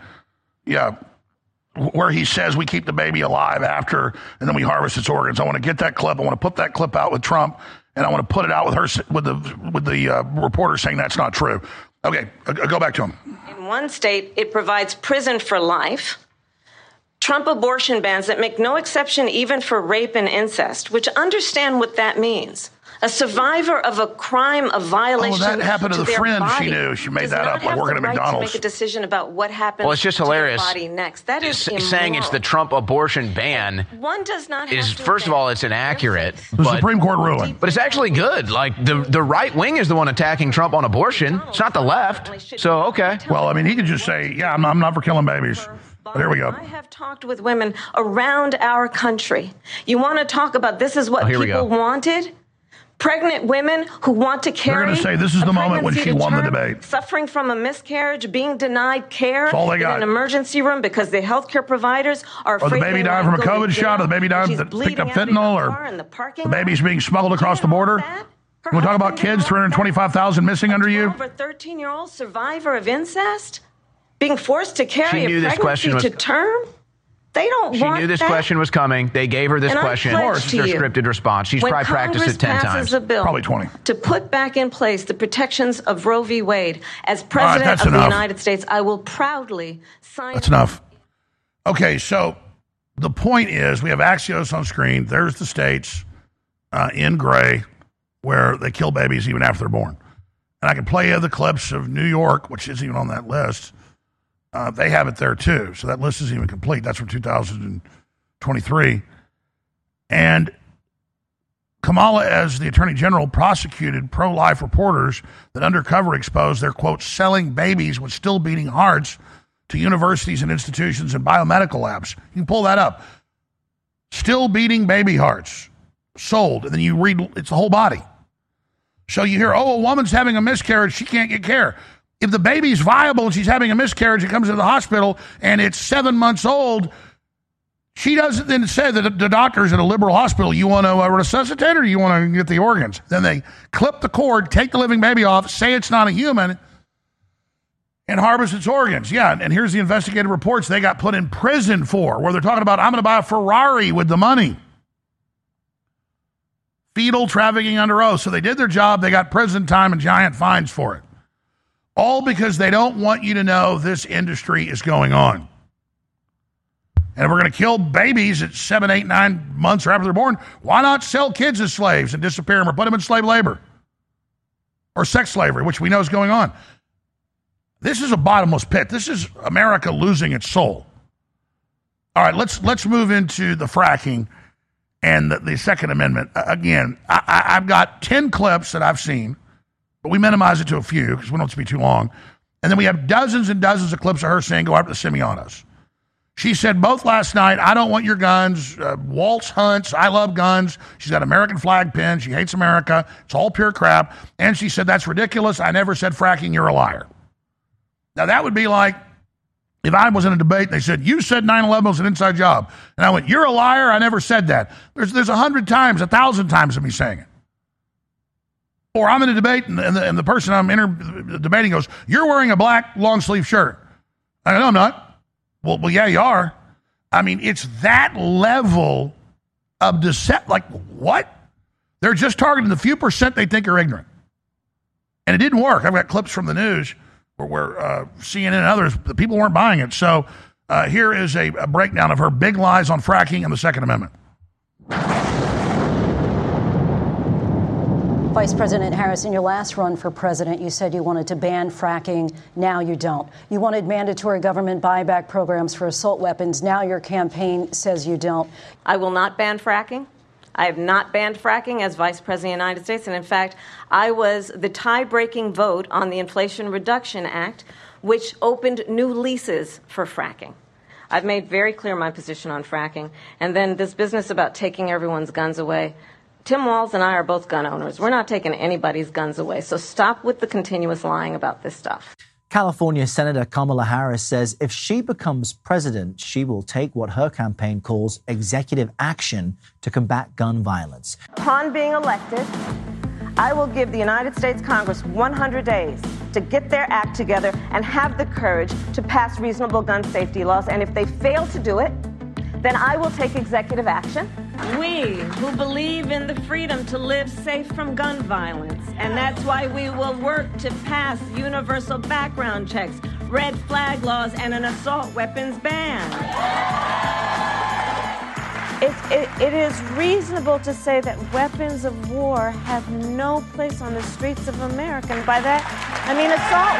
where he says we keep the baby alive after, and then we harvest its organs. I want to get that clip. I want to put that clip out with Trump, and I want to put it out with her, with the reporter saying that's not true. Okay, go back to him. In one state, it provides prison for life. Trump abortion bans that make no exception even for rape and incest, which understand what that means. A survivor of a crime, a violation. Oh, that happened to the friend she knew. She made that up, like working at McDonald's. To make a decision about what happens. Well, it's just hilarious. To their body next. That is immoral. Saying it's the Trump abortion ban. One does not have to first of all, it's inaccurate. The Supreme Court ruling. But it's actually good. Like the right wing is the one attacking Trump on abortion. It's not the left. So okay. Well, I mean, he could just say, "Yeah, I'm not for killing babies." But here we go. I have talked with women around our country. You want to talk about this is what people wanted? Pregnant women who want to carry. They're going to say this is the moment when she won the debate. Suffering from a miscarriage, being denied care in an emergency room because the healthcare providers are afraid. Or the baby died from a COVID shot, or the baby died that picked up fentanyl, or the baby's being smuggled across the border. We'll talk about kids, 325,000 missing under you. Over 13-year-old survivor of incest being forced to carry a pregnancy to term. They don't want that. She knew this question was coming. They gave her this question. It's their scripted response. She's probably practiced it 10 times. Probably 20. To put back in place the protections of Roe v. Wade, as President of the United States, I will proudly sign. That's enough. Okay, so the point is we have Axios on screen. There's the states in gray where they kill babies even after they're born. And I can play you the clips of New York, which isn't even on that list. They have it there, too. So that list isn't even complete. That's from 2023. And Kamala, as the Attorney General, prosecuted pro-life reporters that undercover exposed their, quote, selling babies with still beating hearts to universities and institutions and biomedical labs. You can pull that up. Still beating baby hearts. Sold. And then you read, it's the whole body. So you hear, a woman's having a miscarriage. She can't get care. If the baby's viable and she's having a miscarriage and comes into the hospital and it's 7 months old, she doesn't then say that the doctors at a liberal hospital, you want to resuscitate or you want to get the organs? Then they clip the cord, take the living baby off, say it's not a human, and harvest its organs. Yeah, and here's the investigative reports they got put in prison for, where they're talking about, I'm going to buy a Ferrari with the money. Fetal trafficking under oath. So they did their job. They got prison time and giant fines for it. All because they don't want you to know this industry is going on. And if we're going to kill babies at 7, 8, 9 months or after they're born, why not sell kids as slaves and disappear them or put them in slave labor? Or sex slavery, which we know is going on. This is a bottomless pit. This is America losing its soul. All right, let's move into the fracking and the Second Amendment. Again, I've got 10 clips that I've seen. But we minimize it to a few because we don't want it to be too long. And then we have dozens and dozens of clips of her saying, go after the Semionos. She said both last night, I don't want your guns. Waltz hunts. I love guns. She's got an American flag pin. She hates America. It's all pure crap. And she said, that's ridiculous. I never said fracking. You're a liar. Now, that would be like if I was in a debate and they said, you said 9/11 was an inside job. And I went, you're a liar. I never said that. There's 100 times, 1,000 times of me saying it. Or I'm in a debate, and the person I'm debating goes, you're wearing a black long-sleeve shirt. I go, no, I'm not. Well, yeah, you are. I mean, it's that level of deception. Like, what? They're just targeting the few percent they think are ignorant. And it didn't work. I've got clips from the news where CNN and others, the people weren't buying it. So here is a breakdown of her big lies on fracking and the Second Amendment. Vice President Harris, in your last run for president, you said you wanted to ban fracking. Now you don't. You wanted mandatory government buyback programs for assault weapons. Now your campaign says you don't. I will not ban fracking. I have not banned fracking as Vice President of the United States. And in fact, I was the tie-breaking vote on the Inflation Reduction Act, which opened new leases for fracking. I've made very clear my position on fracking. And then this business about taking everyone's guns away. Tim Walz and I are both gun owners. We're not taking anybody's guns away. So stop with the continuous lying about this stuff. California Senator Kamala Harris says if she becomes president, she will take what her campaign calls executive action to combat gun violence. Upon being elected, I will give the United States Congress 100 days to get their act together and have the courage to pass reasonable gun safety laws. And if they fail to do it, then I will take executive action. We who believe in the freedom to live safe from gun violence, and that's why we will work to pass universal background checks, red flag laws, and an assault weapons ban. It is reasonable to say that weapons of war have no place on the streets of America. And by that, I mean assault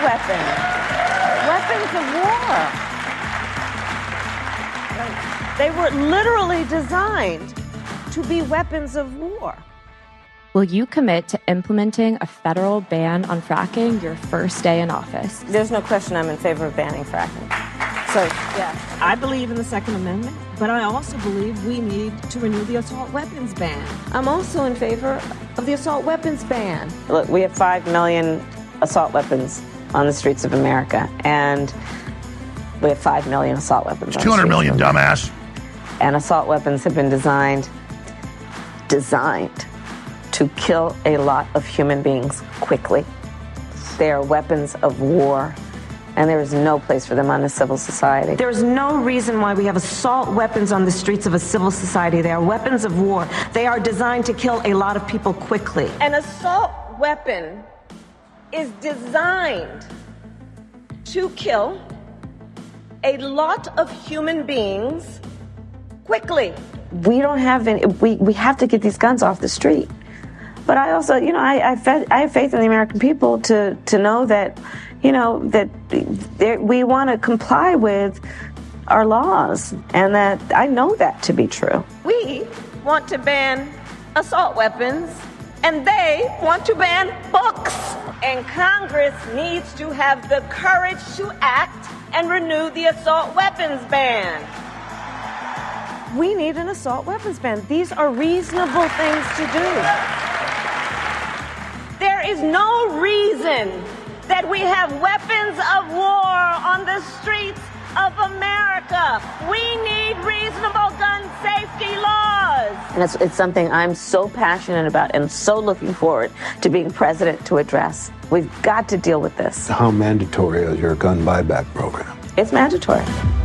weapons. Weapons of war. They were literally designed to be weapons of war. Will you commit to implementing a federal ban on fracking your first day in office? There's no question I'm in favor of banning fracking. So, yeah. I believe in the Second Amendment, but I also believe we need to renew the assault weapons ban. I'm also in favor of the assault weapons ban. Look, we have 5 million assault weapons on the streets of America, and we have 5 million assault weapons. It's 200 million, dumbass. And assault weapons have been designed to kill a lot of human beings quickly. They are weapons of war, and there is no place for them on the civil society. There is no reason why we have assault weapons on the streets of a civil society. They are weapons of war. They are designed to kill a lot of people quickly. An assault weapon is designed to kill a lot of human beings quickly. We don't have any, we have to get these guns off the street. But I also, I have faith in the American people to know that, that we want to comply with our laws, and that I know that to be true. We want to ban assault weapons, and they want to ban books. And Congress needs to have the courage to act and renew the assault weapons ban. We need an assault weapons ban. These are reasonable things to do. There is no reason that we have weapons of war on the streets of America. We need reasonable gun safety laws. And it's something I'm so passionate about and so looking forward to being president to address. We've got to deal with this. How mandatory is your gun buyback program? It's mandatory.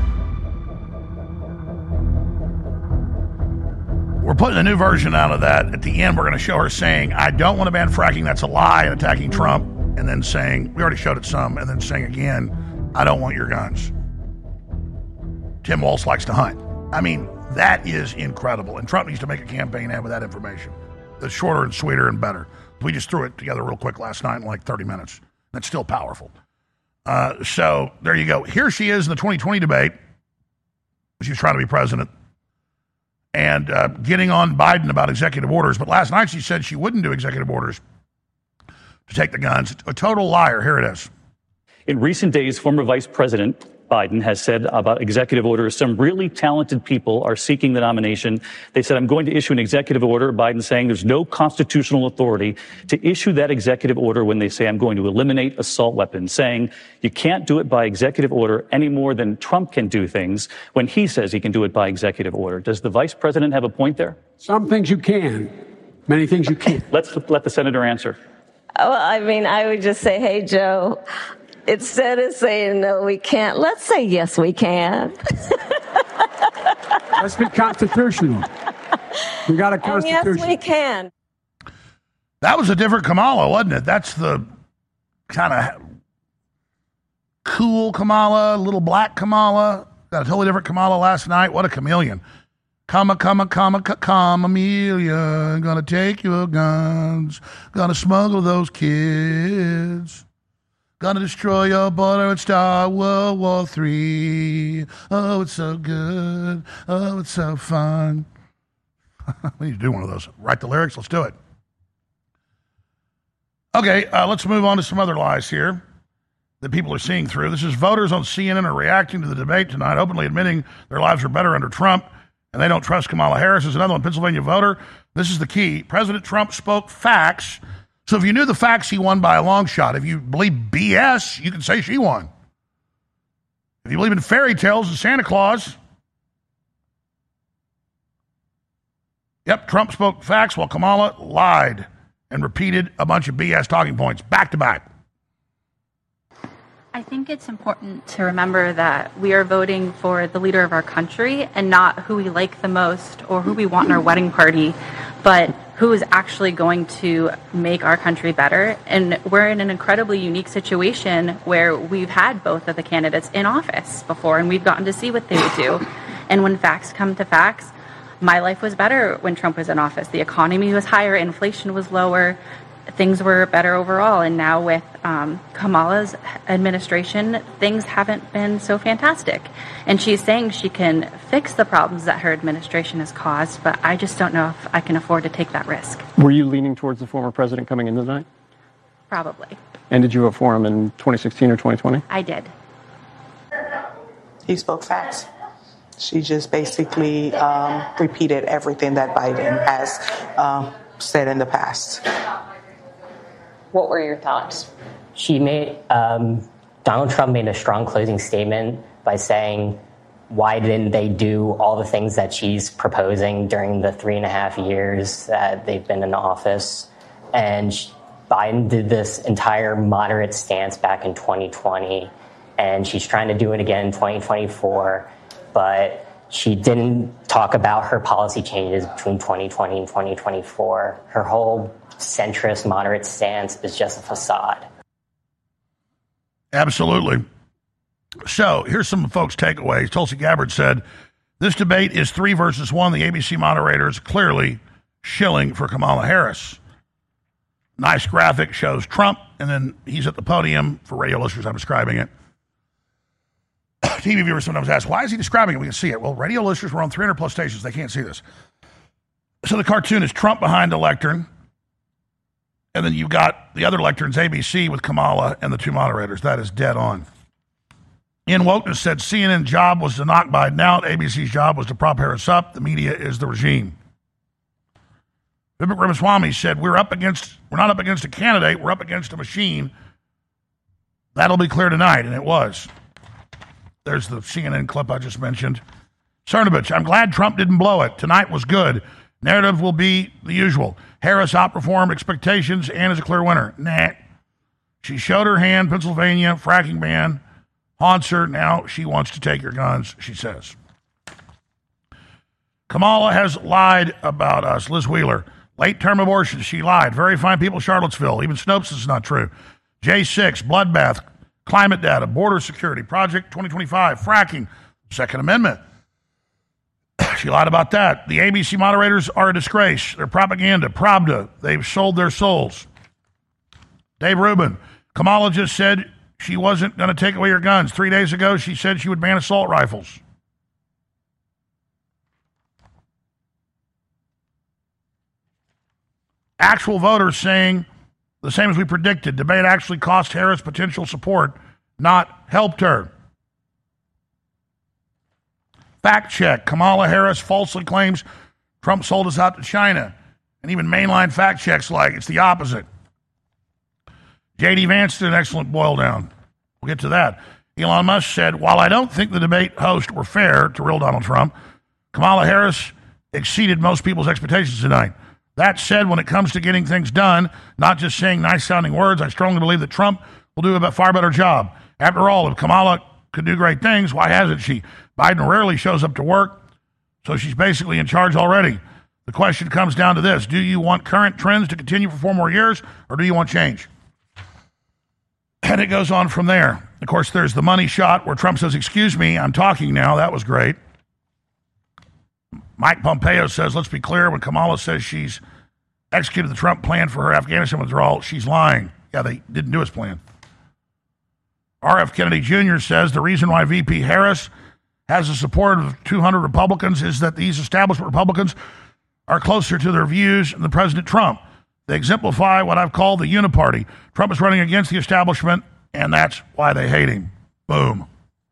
We're putting a new version out of that. At the end, we're going to show her saying, I don't want to ban fracking, that's a lie, and attacking Trump, and then saying, we already showed it some, and then saying again, I don't want your guns. Tim Walz likes to hunt. I mean, that is incredible, and Trump needs to make a campaign ad with that information. That's shorter and sweeter and better. We just threw it together real quick last night in like 30 minutes. That's still powerful. So there you go. Here she is in the 2020 debate. She was trying to be president. And getting on Biden about executive orders. But last night she said she wouldn't do executive orders to take the guns. A total liar. Here it is. In recent days, former Vice President Biden has said about executive orders, some really talented people are seeking the nomination. They said, I'm going to issue an executive order. Biden saying there's no constitutional authority to issue that executive order when they say I'm going to eliminate assault weapons, saying you can't do it by executive order any more than Trump can do things when he says he can do it by executive order. Does the vice president have a point there? Some things you can, many things you can't. Let's let the senator answer. Well, I mean, I would just say, hey, Joe, instead of saying no, we can't, let's say yes, we can. Let's be constitutional. We got a constitution. And yes, we can. That was a different Kamala, wasn't it? That's the kind of cool Kamala, little black Kamala. Got a totally different Kamala last night. What a chameleon. Come, Amelia, gonna take your guns, gonna smuggle those kids, gonna destroy your border and start World War III. Oh, it's so good. Oh, it's so fun. We need to do one of those. Write the lyrics. Let's do it. Okay, let's move on to some other lies here that people are seeing through. This is voters on CNN are reacting to the debate tonight, openly admitting their lives are better under Trump, and they don't trust Kamala Harris. There's another one, Pennsylvania voter. This is the key. President Trump spoke facts. So if you knew the facts, he won by a long shot. If you believe BS, you can say she won. If you believe in fairy tales and Santa Claus, yep, Trump spoke facts while Kamala lied and repeated a bunch of BS talking points back to back. I think it's important to remember that we are voting for the leader of our country and not who we like the most or who we want in our wedding party, but who is actually going to make our country better. And we're in an incredibly unique situation where we've had both of the candidates in office before, and we've gotten to see what they would do. And when facts come to facts, my life was better when Trump was in office. The economy was higher, inflation was lower, things were better overall. And now with Kamala's administration, things haven't been so fantastic. And she's saying she can fix the problems that her administration has caused, but I just don't know if I can afford to take that risk. Were you leaning towards the former president coming in tonight? Probably. And did you vote for him in 2016 or 2020? I did. He spoke facts. She just basically repeated everything that Biden has said in the past. What were your thoughts? She made Donald Trump made a strong closing statement by saying, why didn't they do all the things that she's proposing during the 3.5 years that they've been in office? And Biden did this entire moderate stance back in 2020, and she's trying to do it again in 2024. But she didn't talk about her policy changes between 2020 and 2024. Her whole centrist, moderate stance is just a facade. Absolutely. So here's some folks' takeaways. Tulsi Gabbard said, this debate is 3 versus 1. The ABC moderators clearly shilling for Kamala Harris. Nice graphic shows Trump, and then he's at the podium. For radio listeners, I'm describing it. TV viewers sometimes ask, why is he describing it? We can see it. Well, radio listeners were on 300 plus stations. They can't see this. So the cartoon is Trump behind the lectern. And then you've got the other lecterns, ABC with Kamala and the 2 moderators. That is dead on. Ian Wokeness said CNN's job was to knock Biden out. ABC's job was to prop Harris up. The media is the regime. Vivek Ramaswamy said, we're not up against a candidate. We're up against a machine. That'll be clear tonight. And it was. There's the CNN clip I just mentioned. Cernovich, I'm glad Trump didn't blow it. Tonight was good. Narrative will be the usual. Harris outperformed expectations and is a clear winner. Nah. She showed her hand, Pennsylvania, fracking ban, haunts her. Now she wants to take your guns, she says. Kamala has lied about us. Liz Wheeler, late-term abortions, she lied. Very fine people, Charlottesville. Even Snopes, this is not true. J6, bloodbath, climate data, border security, Project 2025, fracking, Second Amendment. She lied about that. The ABC moderators are a disgrace. They're propaganda, Pravda. They've sold their souls. Dave Rubin, Kamala just said she wasn't going to take away your guns. 3 days ago, she said she would ban assault rifles. Actual voters saying the same as we predicted. Debate actually cost Harris potential support, not helped her. Fact check. Kamala Harris falsely claims Trump sold us out to China. And even mainline fact checks like it's the opposite. J.D. Vance did an excellent boil down. We'll get to that. Elon Musk said, while I don't think the debate hosts were fair to real Donald Trump, Kamala Harris exceeded most people's expectations tonight. That said, when it comes to getting things done, not just saying nice-sounding words, I strongly believe that Trump will do a far better job. After all, if Kamala could do great things, why hasn't she? Biden rarely shows up to work, so she's basically in charge already. The question comes down to this. Do you want current trends to continue for 4 more years, or do you want change? And it goes on from there. Of course, there's the money shot where Trump says, excuse me, I'm talking now. That was great. Mike Pompeo says, let's be clear, when Kamala says she's executed the Trump plan for her Afghanistan withdrawal, she's lying. Yeah, they didn't do his plan. R.F. Kennedy Jr. says the reason why VP Harris has the support of 200 Republicans is that these establishment Republicans are closer to their views than President Trump. They exemplify what I've called the uniparty. Trump is running against the establishment, and that's why they hate him. Boom.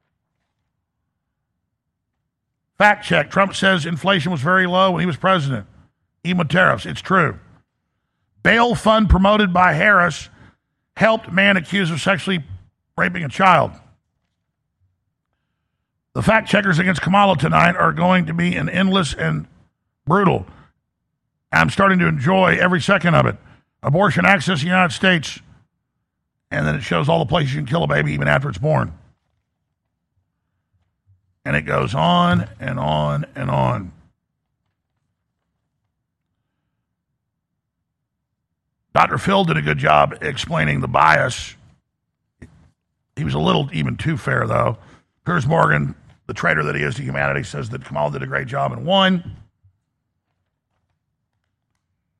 Fact check. Trump says inflation was very low when he was president. Even with tariffs. It's true. Bail fund promoted by Harris helped man accused of sexually raping a child. The fact checkers against Kamala tonight are going to be endless and brutal. I'm starting to enjoy every second of it. Abortion access in the United States. And then it shows all the places you can kill a baby even after it's born. And it goes on and on and on. Dr. Phil did a good job explaining the bias. He was a little even too fair, though. Piers Morgan, the traitor that he is to humanity, says that Kamala did a great job and won.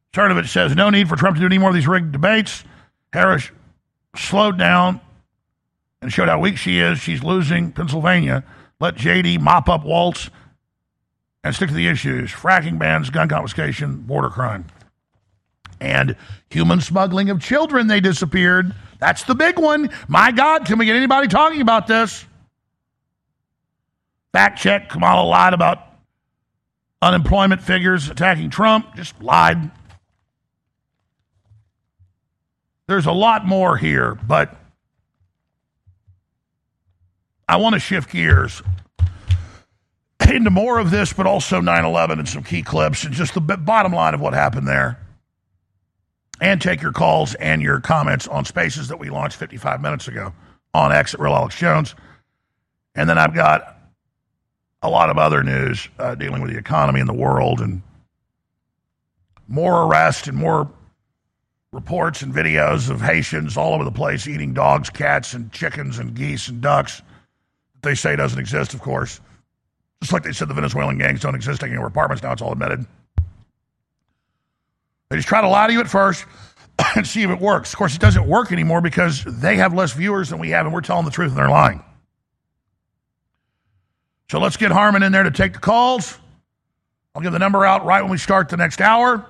Cernovich says, no need for Trump to do any more of these rigged debates. Harris slowed down and showed how weak she is. She's losing Pennsylvania. Let JD mop up Waltz and stick to the issues. Fracking bans, gun confiscation, border crime. And human smuggling of children, they disappeared. That's the big one. My God, can we get anybody talking about this? Fact check, Kamala lied about unemployment figures attacking Trump. Just lied. There's a lot more here, but I want to shift gears into more of this, but also 9/11 and some key clips and just the bottom line of what happened there. And take your calls and your comments on Spaces that we launched 55 minutes ago on X at Real Alex Jones. And then I've got a lot of other news dealing with the economy and the world and more arrests and more reports and videos of Haitians all over the place eating dogs, cats, and chickens and geese and ducks that they say doesn't exist, of course. Just like they said the Venezuelan gangs don't exist taking over apartments. Now it's all admitted. They just try to lie to you at first and see if it works. Of course, it doesn't work anymore because they have less viewers than we have, and we're telling the truth and they're lying. So let's get Harmon in there to take the calls. I'll give the number out right when we start the next hour.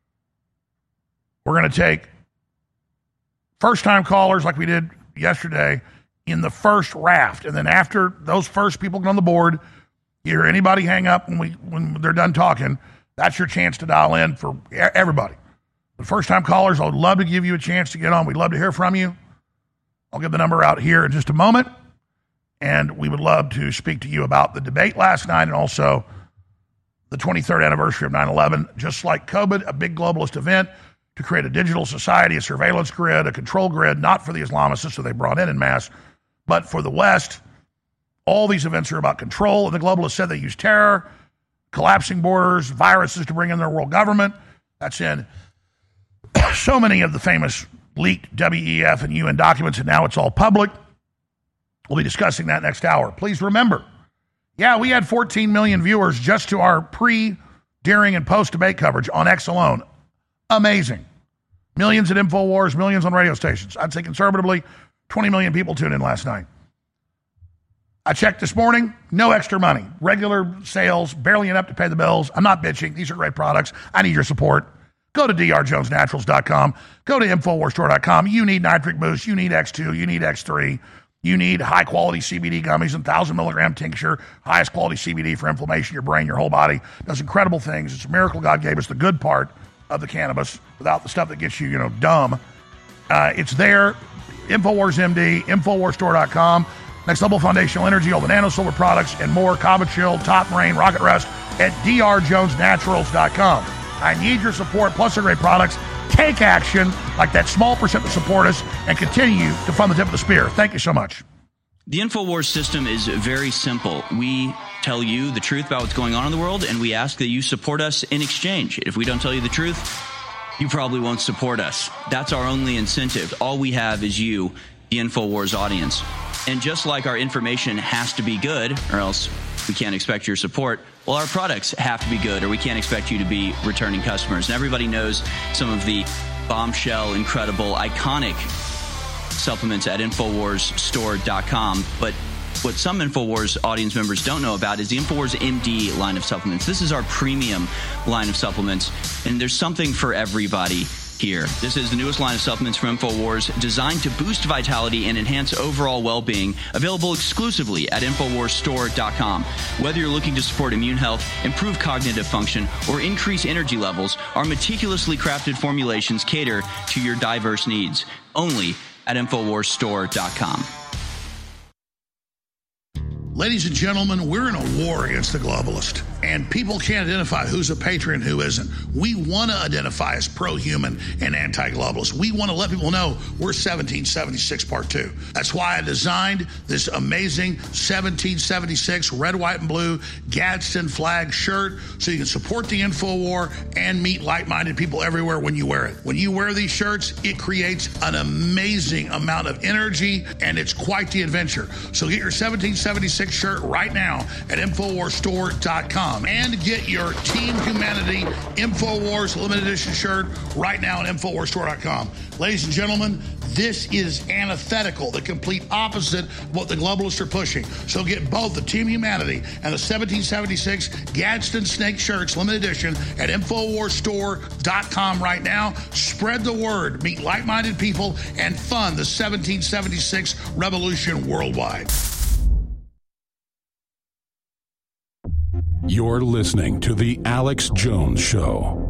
We're going to take first-time callers like we did yesterday in the first raft. And then after those first people get on the board, you hear anybody hang up when they're done talking, that's your chance to dial in for everybody. The first-time callers, I would love to give you a chance to get on. We'd love to hear from you. I'll give the number out here in just a moment. And we would love to speak to you about the debate last night and also the 23rd anniversary of 9/11. Just like COVID, a big globalist event to create a digital society, a surveillance grid, a control grid, not for the Islamicists who they brought in mass, but for the West. All these events are about control. And the globalists said they use terror, collapsing borders, viruses to bring in their world government. That's in so many of the famous leaked WEF and UN documents, and now it's all public. We'll be discussing that next hour. Please remember, we had 14 million viewers just to our pre, during, and post-debate coverage on X alone. Amazing. Millions at InfoWars, millions on radio stations. I'd say conservatively, 20 million people tuned in last night. I checked this morning, no extra money. Regular sales, barely enough to pay the bills. I'm not bitching. These are great products. I need your support. Go to drjonesnaturals.com. Go to InfoWarsStore.com. You need Nitric Boost. You need X2. You need X3. You need high-quality CBD gummies and 1,000-milligram tincture, highest quality CBD for inflammation, your brain, your whole body. Does incredible things. It's a miracle God gave us the good part of the cannabis without the stuff that gets you, dumb. It's there. InfoWars MD, InfoWarsStore.com. Next Level Foundational Energy, all the nano-silver products, and more. Kava Chill, Top Brain, Rocket Rest at drjonesnaturals.com. I need your support, plus the great products. Take action like that small percent that support us and continue to fund the tip of the spear. Thank you so much. The InfoWars system is very simple. We tell you the truth about what's going on in the world, and we ask that you support us in exchange. If we don't tell you the truth, you probably won't support us. That's our only incentive. All we have is you, the InfoWars audience. And just like our information has to be good, or else we can't expect your support, well, our products have to be good, or we can't expect you to be returning customers. And everybody knows some of the bombshell, incredible, iconic supplements at InfoWarsStore.com. But what some InfoWars audience members don't know about is the InfoWars MD line of supplements. This is our premium line of supplements, and there's something for everybody here. This is the newest line of supplements from InfoWars, designed to boost vitality and enhance overall well-being, available exclusively at InfoWarsStore.com. Whether you're looking to support immune health, improve cognitive function, or increase energy levels, our meticulously crafted formulations cater to your diverse needs. Only at InfoWarsStore.com. Ladies and gentlemen, we're in a war against the globalist, and people can't identify who's a patriot and who isn't. We want to identify as pro-human and anti-globalist. We want to let people know we're 1776 Part 2. That's why I designed this amazing 1776 red, white, and blue Gadsden flag shirt so you can support the InfoWar and meet like-minded people everywhere when you wear it. When you wear these shirts, it creates an amazing amount of energy, and it's quite the adventure. So get your 1776 shirt right now at InfoWarsStore.com. InfoWarsStore.com and get your Team Humanity InfoWars limited edition shirt right now at InfoWarsStore.com. Ladies and gentlemen, this is antithetical, the complete opposite of what the globalists are pushing. So get both the Team Humanity and the 1776 Gadsden Snake shirts limited edition at InfoWarsStore.com right now. Spread the word, meet like-minded people, and fund the 1776 revolution worldwide. You're listening to The Alex Jones Show.